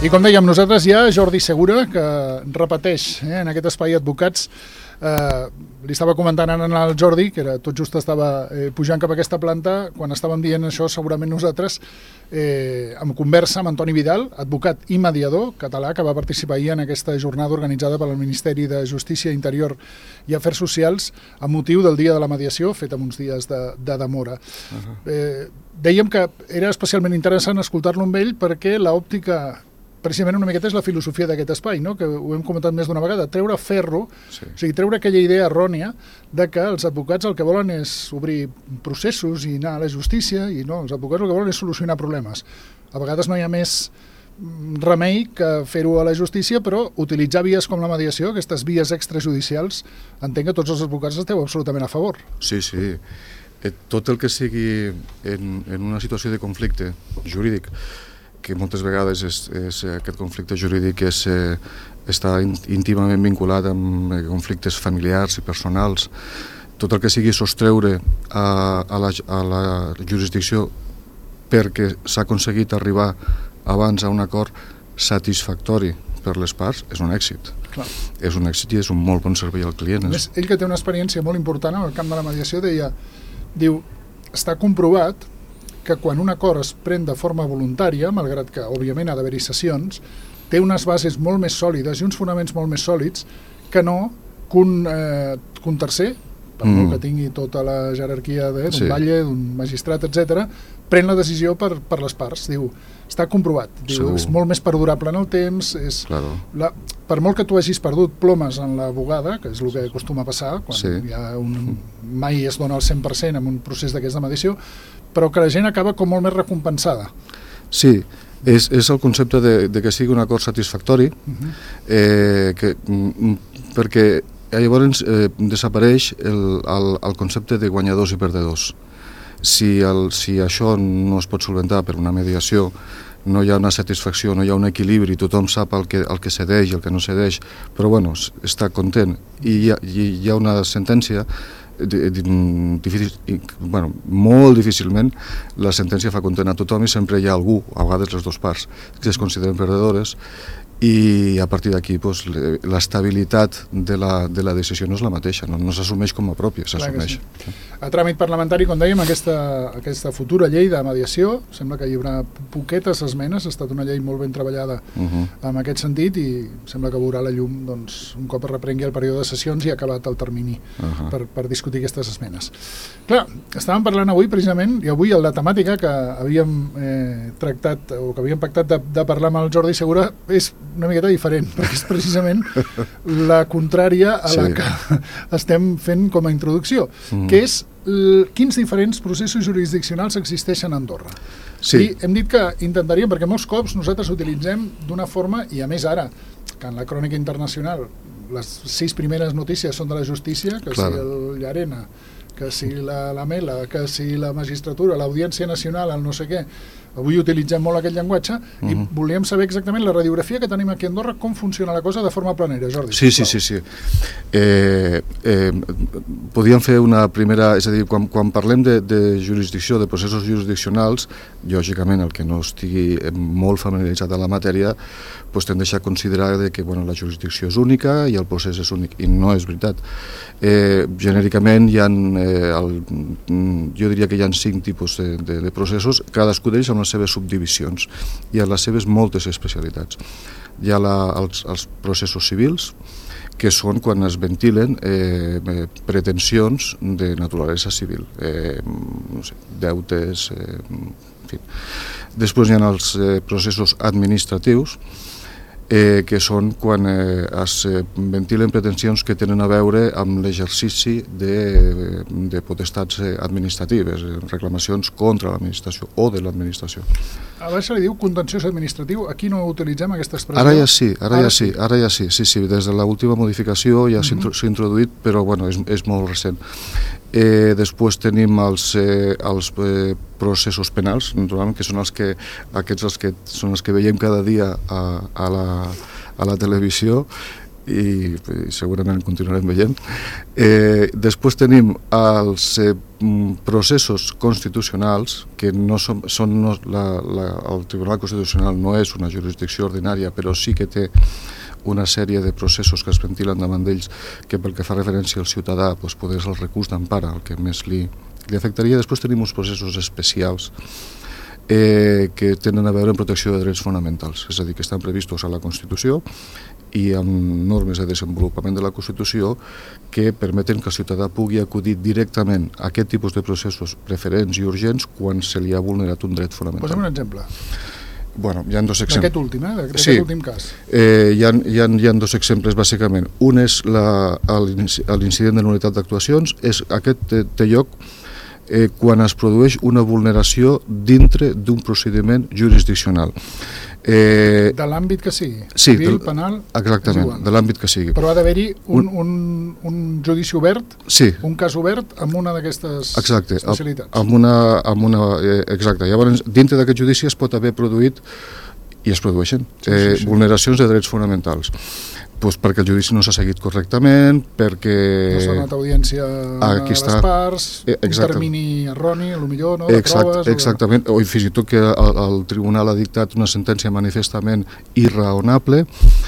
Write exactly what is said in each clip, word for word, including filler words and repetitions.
I com dèiem, nosaltres hi ha Jordi Segura, que repeteix eh, en aquest espai Advocats. Eh, li estava comentant ara al Jordi, que era, tot just estava eh, pujant cap a aquesta planta, quan estàvem dient això, segurament nosaltres, eh, en conversa amb Antoni Vidal, advocat i mediador català, que va participar ahir en aquesta jornada organitzada pel Ministeri de Justícia, Interior i Afers Socials, amb motiu del Dia de la Mediació, fet amb uns dies de, de demora. Uh-huh. eh, dèiem que era especialment interessant escoltar-lo amb ell perquè l'òptica, precisament una miqueta és la filosofia d'aquest espai, no? Que ho hem comentat més d'una vegada, treure ferro, sí. O sigui, treure aquella idea errònia de que els advocats el que volen és obrir processos i anar a la justícia, i no, els advocats el que volen és solucionar problemes. A vegades no hi ha més remei que fer-ho a la justícia, però utilitzar vies com la mediació, aquestes vies extrajudicials, entenc que tots els advocats esteu absolutament a favor. Sí, sí. Tot el que sigui en, en una situació de conflicte jurídic, que moltes vegades és, és, aquest conflicte jurídic és, eh, està íntimament vinculat amb conflictes familiars i personals. Tot el que sigui sostreure a, a, la, a la jurisdicció perquè s'ha aconseguit arribar abans a un acord satisfactori per les parts és un èxit. Clar. És un èxit i és un molt bon servei al client. A més, ell que té una experiència molt important en el camp de la mediació deia, diu, està comprovat que quan un acord es pren de forma voluntària, malgrat que, òbviament, ha d'haver-hi sessions, té unes bases molt més sòlides i uns fonaments molt més sòlids que no que un, eh, que un tercer, per mm. molt que tingui tota la jerarquia d'un sí. batlle, d'un magistrat, etcètera, pren la decisió per, per les parts. Diu, està comprovat. Diu, és molt més perdurable en el temps. És claro. la, per molt que tu hagis perdut plomes en la bugada, que és el que acostuma a passar, quan sí. hi ha un, mai es dona el cent per cent en un procés d'aquesta mediació, però que la gent acaba com molt més recompensada. Sí, és, és el concepte de, de que sigui un acord satisfactori, uh-huh. eh, que, perquè llavors eh, desapareix el, el, el concepte de guanyadors i perdedors. Si, el, si això no es pot solventar per una mediació, no hi ha una satisfacció, no hi ha un equilibri, tothom sap el que, el que cedeix i el que no cedeix, però bueno, està content i hi ha, hi ha una sentència. Difícil, bueno, molt difícilment la sentència fa content a tothom i sempre hi ha algú, a vegades les dues parts, que es consideren perdedores i a partir d'aquí pues, l'estabilitat de la, de la decisió no és la mateixa, no, no s'assumeix com a pròpia, s'assumeix. Sí. A tràmit parlamentari, com dèiem, aquesta, aquesta futura llei de mediació, sembla que hi haurà poquetes esmenes, ha estat una llei molt ben treballada uh-huh. en aquest sentit i sembla que veurà la llum doncs, un cop es reprengui el període de sessions i ha acabat el termini uh-huh. per, per discutir aquestes esmenes. Clar, estàvem parlant avui precisament, i avui la temàtica que havíem eh, tractat o que havíem pactat de, de parlar amb el Jordi Segura és una miqueta diferent, perquè és precisament la contrària a sí. la que estem fent com a introducció, mm. que és l, quins diferents processos jurisdiccionals existeixen a Andorra. Sí. I hem dit que intentaríem, perquè molts cops nosaltres utilitzem d'una forma, i a més ara, que en la crònica internacional les sis primeres notícies són de la justícia, que claro. si el Llarena, que si la, la Mela, que si la magistratura, l'Audiència Nacional, el no sé què. Avui utilitzem molt aquest llenguatge uh-huh. i volíem saber exactament la radiografia que tenim aquí a Andorra, com funciona la cosa de forma planera, Jordi. Sí, sí, sí, sí. Eh, eh, podríem fer una primera... És a dir, quan, quan parlem de, de jurisdicció, de processos jurisdiccionals, lògicament el que no estigui molt familiaritzat amb la matèria pues, tendeix a considerar de que bueno, la jurisdicció és única i el procés és únic, i no és veritat. Eh, genèricament hi ha, eh, el, jo diria que hi ha cinc tipus de, de, de processos, cadascú d'ells amb les seves subdivisions i amb les seves moltes especialitats. Hi ha la, els, els processos civils, que són quan es ventilen eh, pretensions de naturalesa civil, eh, no sé, deutes, eh, en fi. Després hi ha els eh, processos administratius, Eh, que són quan eh, es eh, ventilen pretensions que tenen a veure amb l'exercici de, de potestats eh, administratives, eh, reclamacions contra l'administració o de l'administració. A baix se li diu contenciós administratiu, aquí no utilitzem aquesta expressió? Ara ja sí, ara, ara ja sí, ara ja sí, sí, sí, des de l'última modificació ja uh-huh. s'ha introduït, però bueno, és, és molt recent. Eh, després tenim els, eh, els eh, processos penals, naturalment, que són els que, aquests els que, són els que veiem cada dia a, a, la, a la televisió i, i segurament continuarem veient. Eh, després tenim els eh, processos constitucionals, que no són, són no, la, la, el Tribunal Constitucional no és una jurisdicció ordinària, però sí que té una sèrie de processos que es ventilen davant d'ells, que pel que fa referència al ciutadà, doncs, poder el recurs d'empara, el que més li, li afectaria. Després tenim uns processos especials eh, que tenen a veure amb protecció de drets fonamentals, és a dir, que estan previstos a la Constitució i amb normes de desenvolupament de la Constitució que permeten que el ciutadà pugui acudir directament a aquest tipus de processos preferents i urgents quan se li ha vulnerat un dret fonamental. Posem un exemple. Bueno, hi ha dos exemples. D'aquest últim, eh? D'aquest sí. últim cas. Eh, hi, ha, hi, ha, hi ha dos exemples, bàsicament. Un és l'incident de nul·litat d'actuacions. És, aquest té, té lloc eh, quan es produeix una vulneració dintre d'un procediment jurisdiccional. Eh, de l'àmbit que sigui, sí, civil, del, penal... Exactament, de l'àmbit que sigui. Però ha d'haver-hi un, un, un judici obert, sí. un cas obert amb una d'aquestes especialitats. Amb una, amb una, eh, exacte. Llavors, dintre d'aquest judici es pot haver produït, i es produeixen, eh, sí, sí, sí. vulneracions de drets fonamentals. Pues perquè el judici no s'ha seguit correctament, perquè... No s'ha donat audiència a les parts, eh, un termini erroni, potser no, de Exact, proves... Exactament, o, o fins i tot que el, el tribunal ha dictat una sentència manifestament irraonable,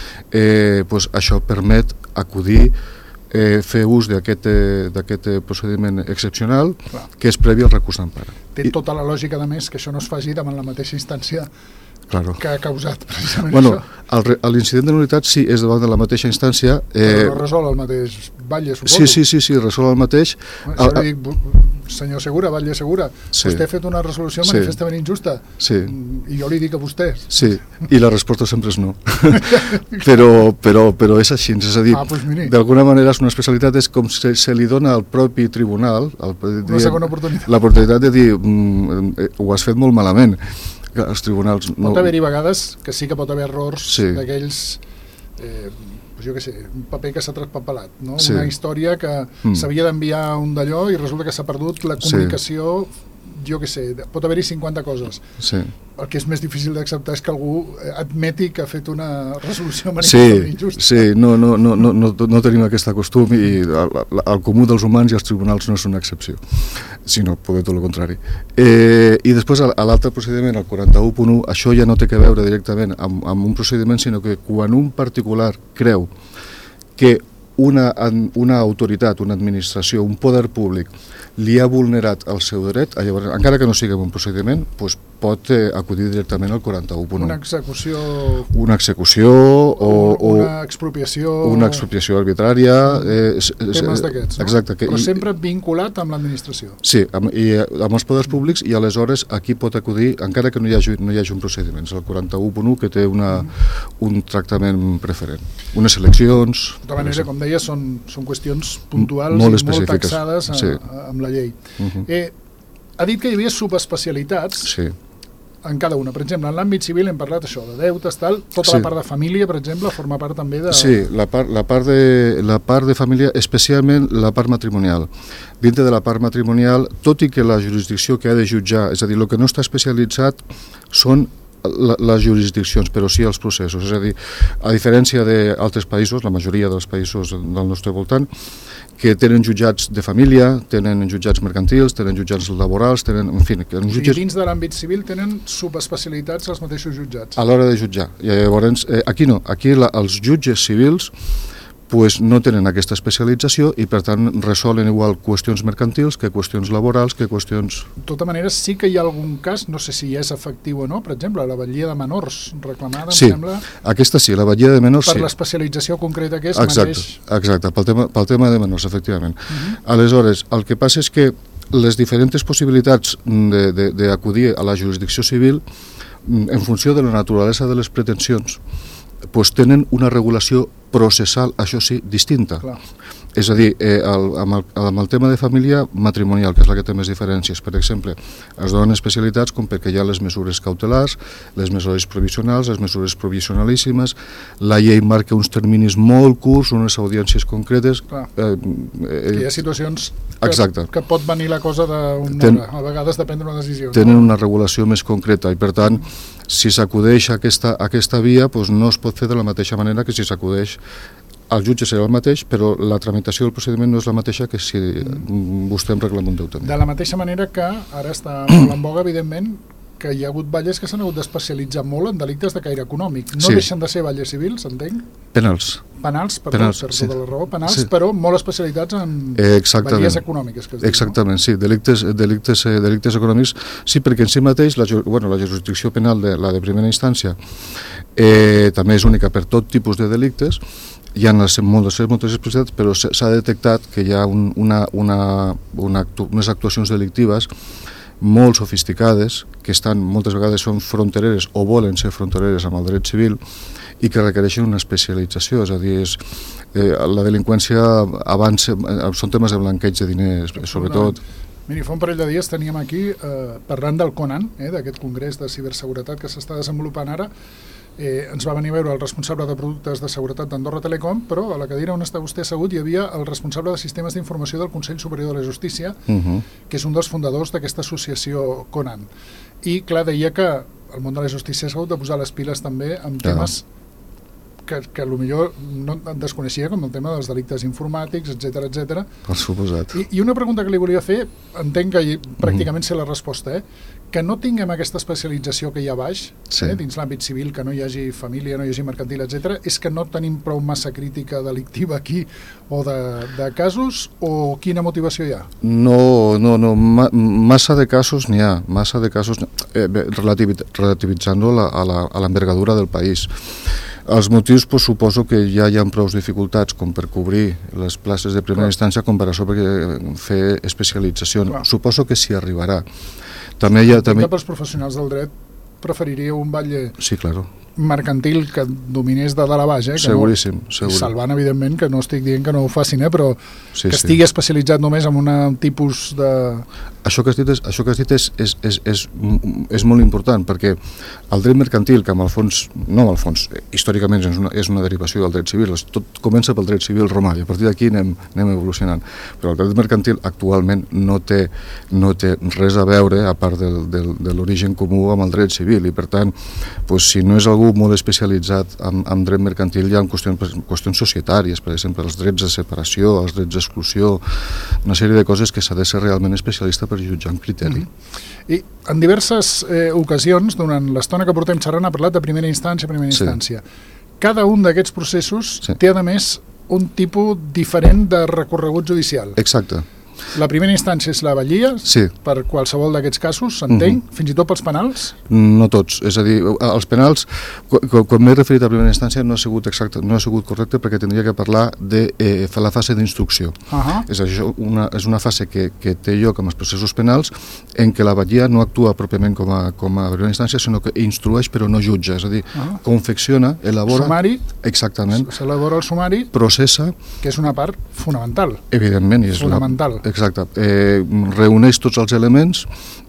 eh, pues això permet acudir, eh, fer ús d'aquest eh, procediment excepcional, clar, que és previ al recurs d'empara. Té tota la lògica, a més, que això no es faci davant la mateixa instància claro. que ha causat precisament bueno, això. L'incident de nul·litat sí, és davant de la mateixa instància. Eh, Però no resol el mateix Batlle, suposo. Sí, sí, sí, sí, resol el mateix. Això el, li dic, senyor Segura, Batlle Segura, sí. vostè ha fet una resolució manifestament sí. injusta, sí. i jo li dic a vostè. Sí, i la resposta sempre és no. però, però, però és així, és a dir, ah, pues d'alguna manera és una especialitat, és com se, se li dona al propi tribunal el, una segona oportunitat. L'oportunitat de dir, mm, ho has fet molt malament. Els tribunals no... Pot haver-hi vegades que sí que pot haver errors sí. d'aquells, eh, jo què sé, un paper que s'ha traspapelat, no? Sí. Una història que mm. s'havia d'enviar un d'allò i resulta que s'ha perdut la comunicació, sí. jo què sé, pot haver-hi cinquanta coses. Sí. El que és més difícil d'acceptar és que algú admeti que ha fet una resolució manifestament sí, injusta. Sí, no, no, no, no, no, no tenim aquest costum i el, el comú dels humans i els tribunals no és una excepció, sinó poder tot el contrari. Eh, I després a l'altre procediment, el quaranta-u punt u, això ja no té que veure directament amb, amb un procediment, sinó que quan un particular creu que una, una autoritat, una administració, un poder públic li ha vulnerat el seu dret, llavors, encara que no sigui un procediment, doncs pot eh, acudir directament al quaranta-u punt u. Una execució... Una execució o... o una expropiació... Una expropiació arbitrària... Eh, temes d'aquests, no? Exacte. Que, però sempre vinculat amb l'administració. Sí, amb, i, amb els poders públics, i aleshores aquí pot acudir, encara que no hi hagi, no hi hagi un procediment, és el quaranta-u punt u que té una, mm. un tractament preferent. Unes eleccions... De tota manera, com deia, són, són qüestions puntuals molt i molt taxades a, sí. a, amb la llei. Uh -huh. eh, ha dit que hi havia subespecialitats sí. en cada una. Per exemple, en l'àmbit civil hem parlat això, de deutes, tal, tota sí. la part de família, per exemple, forma part també de... Sí, la part, la part, de, la part de família, especialment la part matrimonial. Dintre de la part matrimonial, tot i que la jurisdicció que ha de jutjar, és a dir, el que no està especialitzat són La, les jurisdiccions, però sí els processos. És a dir, a diferència d'altres països, la majoria dels països del nostre voltant, que tenen jutjats de família, tenen jutjats mercantils, tenen jutjats laborals, tenen, en fi... Que jutjats... I dins de l'àmbit civil tenen subespecialitats els mateixos jutjats. A l'hora de jutjar. I llavors, eh, aquí no, aquí la, els jutges civils pues no tenen aquesta especialització i per tant resolen igual qüestions mercantils que qüestions laborals, que qüestions... De tota manera sí que hi ha algun cas, no sé si és efectiu o no, per exemple, la vetllia de menors reclamada, sí, em sembla... aquesta sí, la vetllia de menors per sí. l'especialització concreta que és exacte, mateix... Exacte, pel tema, pel tema de menors, efectivament. Uh-huh. Aleshores, el que passa és que les diferents possibilitats d'acudir a la jurisdicció civil, en funció de la naturalesa de les pretensions, pues tenen una regulació processal, això sí, distinta. Clar. És a dir, eh, el, amb, el, amb el tema de família matrimonial, que és la que té més diferències, per exemple, es donen especialitats com perquè hi ha les mesures cautelars, les mesures provisionals, les mesures provisionalíssimes, la llei marca uns terminis molt curts, unes audiències concretes... Eh, eh, hi ha situacions que, exacte. que pot venir la cosa d'una Ten, hora, a vegades depèn d'una decisió. Tenen no? una regulació més concreta i, per tant, si s'acudeix a aquesta, a aquesta via, doncs no es pot fer de la mateixa manera que si s'acudeix el jutge serà el mateix, però la tramitació del procediment no és la mateixa que si vostè em reclama un deutament. De la mateixa manera que ara està molt en boga, evidentment, que hi ha hagut batlles que s'han hagut d'especialitzar molt en delictes de caire econòmic. No sí. deixen de ser batlles civils, entenc? Penals. Penals, perdó, penals, per sí. tota la raó, penals, sí. però molt especialitzats en batlles econòmiques. Que es diu, Exactament, no? sí, delictes, delictes, eh, delictes econòmics, sí, perquè en si mateix la, bueno, la jurisdicció penal, de, la de primera instància, eh, també és única per tot tipus de delictes. Hi ha les, moltes, moltes especialitats, però s'ha detectat que hi ha un, una, una, una actu, unes actuacions delictives molt sofisticades, que estan, moltes vegades són frontereres o volen ser frontereres amb el dret civil i que requereixen una especialització, és a dir, és, eh, la delinqüència avança, són temes de blanqueig de diners, sobretot. Miri, fa un parell de dies teníem aquí, eh, parlant del CONAN, eh, d'aquest congrés de ciberseguretat que s'està desenvolupant ara. Eh, ens va venir a veure el responsable de productes de seguretat d'Andorra Telecom, però a la cadira on està vostè assegut hi havia el responsable de sistemes d'informació del Consell Superior de la Justícia, uh-huh. que és un dels fundadors d'aquesta associació CONAN. I clar, deia que el món de la justícia s'ha hagut de posar les piles també amb temes uh-huh. que, que potser no desconeixia, com el tema dels delictes informàtics, etcètera, etcètera. Per suposat. I, I una pregunta que li volia fer, entenc que pràcticament sé la resposta, eh? que no tinguem aquesta especialització que hi ha baix, sí. eh, dins l'àmbit civil, que no hi hagi família, no hi hagi mercantil, etcètera, és que no tenim prou massa crítica delictiva aquí o de, de casos, o quina motivació hi ha? No, no, no, ma, massa de casos n'hi ha, massa de casos, eh, relativ, relativitzant-ho a l'envergadura del país. Els motius, pues, suposo que ja hi ha prou dificultats com per cobrir les places de primera Clar. instància com per a sobre fer especialització. Clar. Suposo que s'hi arribarà. També hi ha, també... pels professionals del dret preferiria un batlle sí, claro. mercantil que dominés de dalt a baix, eh? Que seguríssim, no, segur. Salvant, evidentment, que no estic dient que no ho facin, eh? Però sí, que estigui sí. especialitzat només en un tipus de... Això que has dit, és, això que has dit és, és, és, és, és molt important, perquè el dret mercantil, que amb el fons, no amb el fons, històricament és una, és una derivació del dret civil, tot comença pel dret civil romà, i a partir d'aquí anem, anem evolucionant, però el dret mercantil actualment no té, no té res a veure, a part del, del, de l'origen comú, amb el dret civil, i per tant, doncs, si no és algú molt especialitzat en, en dret mercantil, hi ha qüestions, qüestions societàries, per exemple, els drets de separació, els drets d'exclusió, una sèrie de coses que s'ha de ser realment especialista per jutjar amb criteri. Mm-hmm. I en diverses eh, ocasions, durant l'estona que portem xerrant, ha parlat de primera instància, primera sí. instància. Cada un d'aquests processos sí. té, a més, un tipus diferent de recorregut judicial. Exacte. La primera instància és la batllia, sí. per qualsevol d'aquests casos, s'entenc? Uh-huh. Fins i tot pels penals? No tots, és a dir, els penals, quan, quan m'he referit a primera instància no ha sigut exacte, no ha sigut correcte perquè tindria que parlar de eh, la fase d'instrucció. Uh-huh. És, això, una, és una fase que, que té lloc amb els processos penals en què la batllia no actua pròpiament com a, com a primera instància, sinó que instrueix però no jutja, és a dir, uh-huh. confecciona, elabora... Sumari? Exactament. S'elabora el sumari? Processa. Que és una part fonamental. Evidentment. És fonamental. La, exacte. Eh, reuneix tots els elements,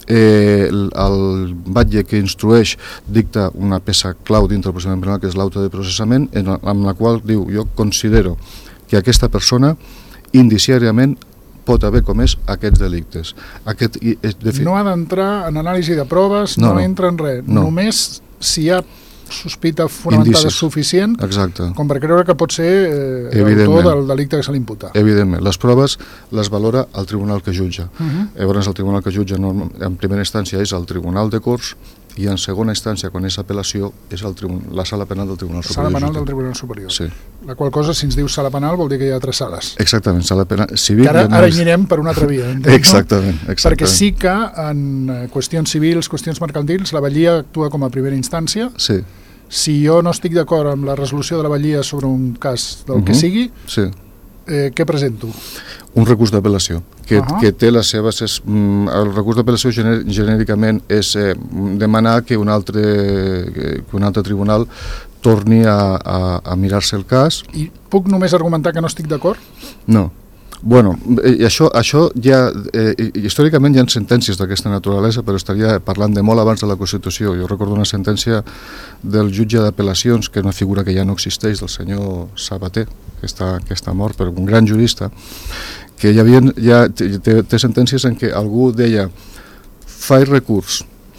eh, el, el batlle que instrueix dicta una peça clau dintre del procediment penal, que és l'auto de processament, en, amb la qual diu, jo considero que aquesta persona indiciàriament pot haver comès aquests delictes. Aquest, de fi... No ha d'entrar en anàlisi de proves, no, no, no entra en res, no. Només si hi ha sospita fonamentada Indicis. Suficient Exacte. Com per creure que pot ser eh, l'autor del delicte que se li imputa. Evidentment, les proves les valora el tribunal que jutja. Uh-huh. Llavors el tribunal que jutja en primera instància és el Tribunal de Corts i en segona instància, quan és apel·lació, és el tribunal, la sala penal del Tribunal Superior. Sala penal del Tribunal Superior. Sí. La qual cosa, si ens diu sala penal, vol dir que hi ha altres sales. Exactament, sala penal civil... Que ara, ara hi anirem per una altra via. Entenc, exactament, no? exactament. Perquè sí que en qüestions civils, qüestions mercantils, la batllia actua com a primera instància. Sí. Si jo no estic d'acord amb la resolució de la batllia sobre un cas del uh-huh. que sigui, sí. eh, què presento? Un recurs d'apel·lació, que, uh-huh. que té les seves... És, el recurs d'apel·lació gener, genèricament és eh, demanar que un altre, que un altre tribunal torni a, a, a mirar-se el cas. I puc només argumentar que no estic d'acord? No. Bueno, i això, això ja, eh, històricament hi ha sentències d'aquesta naturalesa, però estaria parlant de molt abans de la Constitució. Jo recordo una sentència del jutge d'apel·lacions, que és una figura que ja no existeix, del senyor Sabater, que està, que està mort, però un gran jurista, que hi havia, ja té, té sentències en què algú deia faig recurs,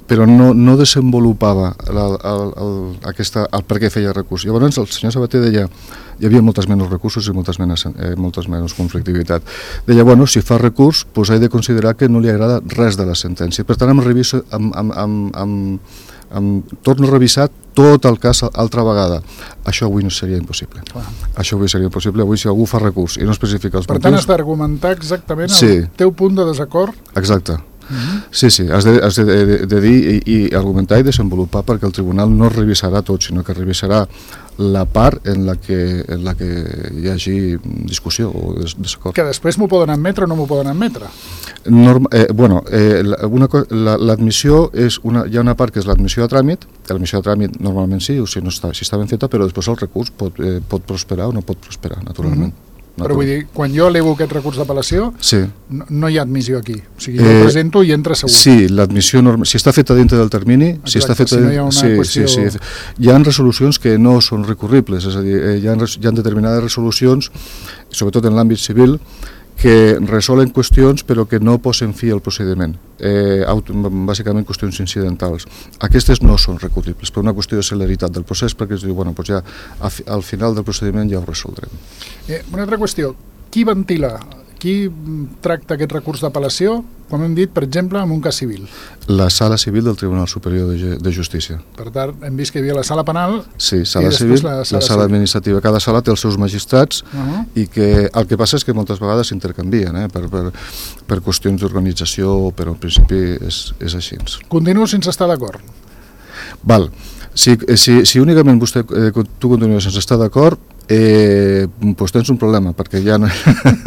però no, no desenvolupava el, el, el, aquesta, el per què feia recurs. Llavors el senyor Sabater deia hi havia moltes menys recursos i moltes menys, eh, moltes menys conflictivitat. Deia, bueno, si fa recurs, doncs he de considerar que no li agrada res de la sentència. Per tant, em, reviso, em, em, em, em, em torno a revisar tot el cas altra vegada. Això avui no seria impossible. Clar. Això avui seria impossible. Avui si algú fa recurs i no especifica els per motius... Per tant, has d'argumentar exactament el sí. teu punt de desacord. Exacte. Uh-huh. Sí, sí, has de, has de, de, de dir i, i argumentar i desenvolupar perquè el tribunal no revisarà tot, sinó que revisarà la part en la que, en la que hi hagi discussió o des, desacord. Que després m'ho poden admetre o no m'ho poden admetre? Norma, eh, bueno, eh, l'admissió és una, hi ha una part que és l'admissió a tràmit, l'admissió a tràmit normalment sí, o sigui, no està, si està ben feta, però després el recurs pot, eh, pot prosperar o no pot prosperar, naturalment. Uh-huh. Però vull dir, quan jo elevo aquest recurs d'apel·lació, sí. no, no hi ha admissió aquí. O sigui, jo eh, presento i entra segur. Sí, l'admissió, si està feta dintre del termini... Exacte, si, està feta, si no hi ha una sí, qüestió... Sí, sí. Hi ha resolucions que no són recurribles, és a dir, hi ha, hi ha determinades resolucions, sobretot en l'àmbit civil, que resolen qüestions però que no posen fi al procediment, eh, auto, bàsicament qüestions incidentals. Aquestes no són recurribles per una qüestió de celeritat del procés, perquè es diu, bueno, doncs ja al final del procediment ja ho resoldrem. Eh, una altra qüestió, qui ventila, qui tracta aquest recurs d'apel·lació, com hem dit, per exemple, en un cas civil? La Sala Civil del Tribunal Superior de, de Justícia. Per tant, hem vist que hi havia la sala penal... Sí, sala civil, la sala, la sala administrativa. Cada sala té els seus magistrats uh-huh. i que el que passa és que moltes vegades s'intercanvien eh, per, per, per qüestions d'organització, però en principi és, és així. Continuo sense estar d'acord. Val. Si, si, si únicament vostè, eh, tu continues sense estar d'acord, eh, doncs tens un problema, perquè ja no...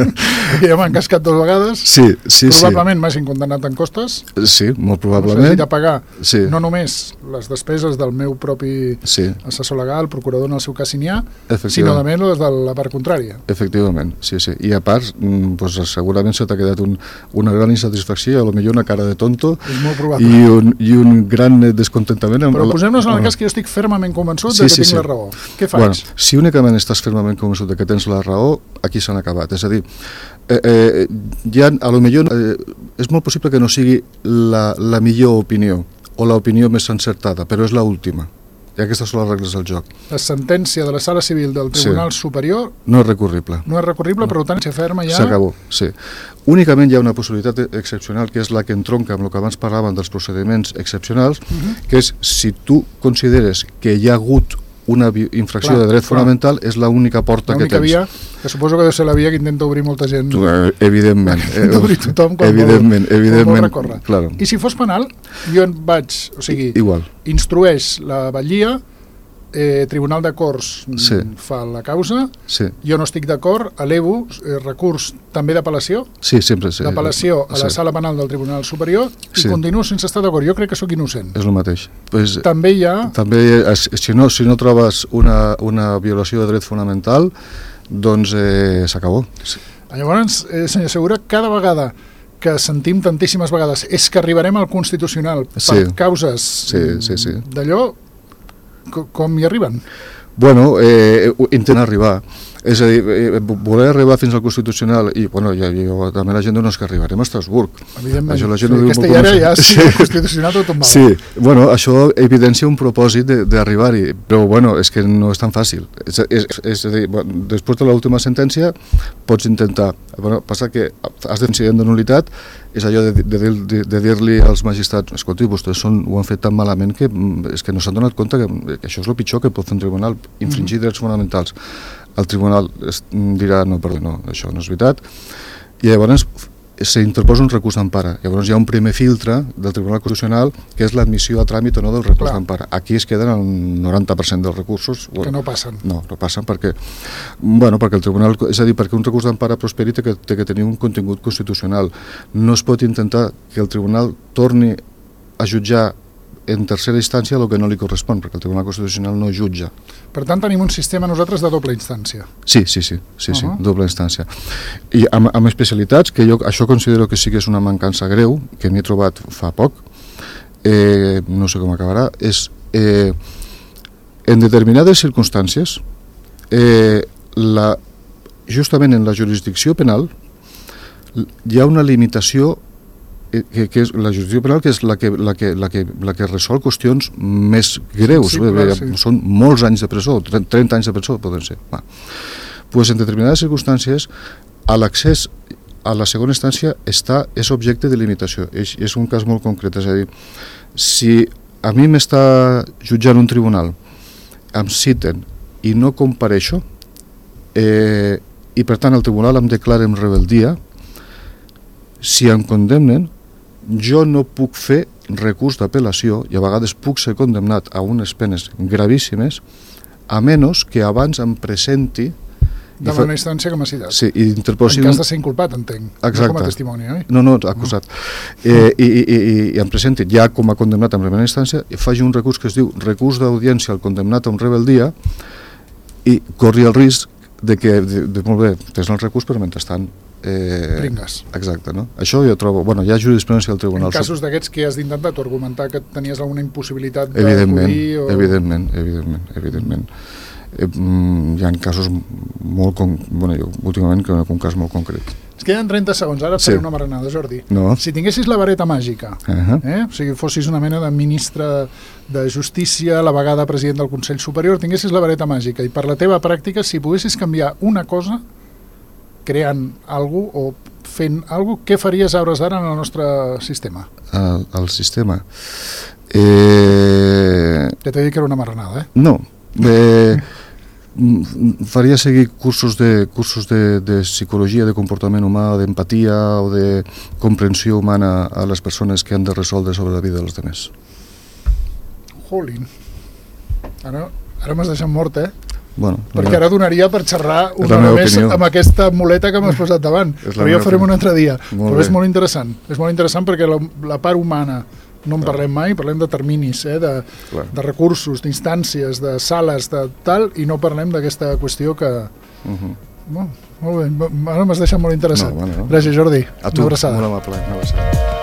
ja m'han cascat dues vegades, sí, sí, probablement sí. m'hagin condemnat en costes, sí, molt probablement, de pagar sí. no només les despeses del meu propi sí. assessor legal, procurador en el seu cas si n'hi ha, sinó també les de la part contrària. Efectivament, sí, sí, i a part doncs, segurament se t'ha quedat un, una gran insatisfacció, a lo millor una cara de tonto i un, i un gran descontentament. Però posem-nos en el cas que jo estic fermament convençut sí, de que sí, tinc sí. la raó. Què faig? Bueno, si únicament estàs fermament convençut de que tens la raó, aquí s'han acabat. És a dir, eh, eh, ja, a lo millor eh, és molt possible que no sigui la, la millor opinió o l'opinió més encertada, però és l'última. I aquestes són les regles del joc. La sentència de la Sala Civil del Tribunal sí. Superior no és recurrible. No és recurrible, no. Per tant, se ferma ja... S'acabó, sí. Únicament hi ha una possibilitat excepcional, que és la que entronca amb el que abans parlàvem dels procediments excepcionals, uh-huh. que és si tu consideres que hi ha hagut una infracció clar, de dret clar. Fonamental, és l'única porta que tens. L'única via, que suposo que deu ser la via que intenta obrir molta gent. Evidentment. Intenta obrir tothom quan evidentment, vol, evidentment, vol recórrer. Claro. I si fos penal, jo en vaig, o sigui, I, igual. Instrueix la batllia, eh, Tribunal de Corts sí. fa la causa, sí. jo no estic d'acord, elevo eh, recurs també d'apel·lació, sí, sempre, sí. d'apel·lació a la sí. Sala Penal del Tribunal Superior i sí. continuo sense estar d'acord. Jo crec que sóc innocent. És el mateix. Pues, també hi ha... També, si no, si no trobes una, una violació de dret fonamental, doncs eh, s'acabó. Sí. Llavors, eh, senyor Segura, cada vegada que sentim tantíssimes vegades és que arribarem al Constitucional per sí. causes sí, sí, sí. d'allò, com hi arriben? Bueno, eh, intenten arribar. És a dir, eh, voler arribar fins al Constitucional i, bueno, ja, jo, també la gent no és que arribarem a Estrasburg. Evidentment, això, la gent sí, no aquesta ja era ja sí, sí. el Constitucional tot tombava. Sí, bueno, això evidencia un propòsit d'arribar-hi, però bueno, és que no és tan fàcil. És, és, és a dir, bueno, després de l'última sentència pots intentar, bueno, passa que has d'incident de nul·litat, és allò de, de, de, de dir-li als magistrats, escolti, vostès són, ho han fet tan malament que és que no s'han donat compte que, que això és el pitjor que pot fer un tribunal, infringir mm-hmm. drets fonamentals. El tribunal dirà, no, perdó, no, això no és veritat, i llavors s'interposa un recurs d'empara. Llavors hi ha un primer filtre del Tribunal Constitucional, que és l'admissió a tràmit o no del recurs d'empara. Aquí es queden el noranta per cent dels recursos. Que no passen. No, no passen perquè, bueno, perquè el Tribunal, és a dir, perquè un recurs d'empara prosperi té que, té que tenir un contingut constitucional. No es pot intentar que el Tribunal torni a jutjar en tercera instància el que no li correspon, perquè el Tribunal Constitucional no jutja. Per tant, tenim un sistema nosaltres de doble instància. Sí, sí, sí, sí, sí uh-huh. doble instància. I amb, amb especialitats, que jo això considero que sí que és una mancança greu, que n'he trobat fa poc, eh, no sé com acabarà, és eh, en determinades circumstàncies, eh, la, justament en la jurisdicció penal, hi ha una limitació que, que és la jurisdicció penal, que és la que, la que, la que, la que resol qüestions més greus, sí, clar, sí. Són molts anys de presó, trenta anys de presó poden ser. Va. Pues en determinades circumstàncies, l'accés a la segona instància està, és objecte de limitació. És, és un cas molt concret, és a dir, si a mi m'està jutjant un tribunal, em citen i no compareixo, eh, i per tant el tribunal em declara en rebeldia, si em condemnen, jo no puc fer recurs d'apel·lació i a vegades puc ser condemnat a unes penes gravíssimes, a menys que abans em presenti de fa... una instància com a citat. Sí, i interposi... En cas de ser inculpat, entenc. Exacte. No com a testimoni, oi? No, no, acusat. No. Eh, i, i, i, I em presenti ja com a condemnat en primera instància i faci un recurs que es diu recurs d'audiència al condemnat amb rebeldia i corri el risc de que, de, de, molt bé, tens el recurs però mentrestant Eh, Pringues. Exacte, no? Això jo trobo... Bueno, hi ha jurisprudència al tribunal... En casos d'aquests que has d'intentar tu argumentar que tenies alguna impossibilitat evidentment, d'acudir o... Evidentment, evidentment, evidentment. Eh, hi ha casos molt... Con... Bueno, jo últimament conec un cas molt concret. Es queden trenta segons, ara et faré sí. una marenada, Jordi. No. Si tinguessis la vareta màgica, uh-huh. eh? O sigui, fossis una mena de ministre de Justícia, a la vegada president del Consell Superior, tinguessis la vareta màgica i per la teva pràctica, si poguessis canviar una cosa creant alguna cosa o fent alguna cosa, què faries a hores d'ara en el nostre sistema? El, el sistema? Eh... Ja t'he dit que era una marranada, eh? No. Eh, faria seguir cursos de cursos de, de psicologia, de comportament humà, d'empatia o de comprensió humana a les persones que han de resoldre sobre la vida dels altres. Jolín. Ara, ara m'has deixat mort, eh? Bueno, perquè ara donaria per xerrar una hora més opinió. Amb aquesta muleta que m'has posat davant, però ja ho farem un altre dia. Molt però bé. És molt interessant, és molt interessant perquè la, la part humana no en Clar. parlem mai, parlem de terminis, eh, de, de recursos, d'instàncies, de sales, de tal, i no parlem d'aquesta qüestió que... Uh-huh. No, molt bé, ara m'has deixat molt interessat. No, bueno, no. Gràcies, Jordi. A tu, una abraçada. Molt amable, una abraçada.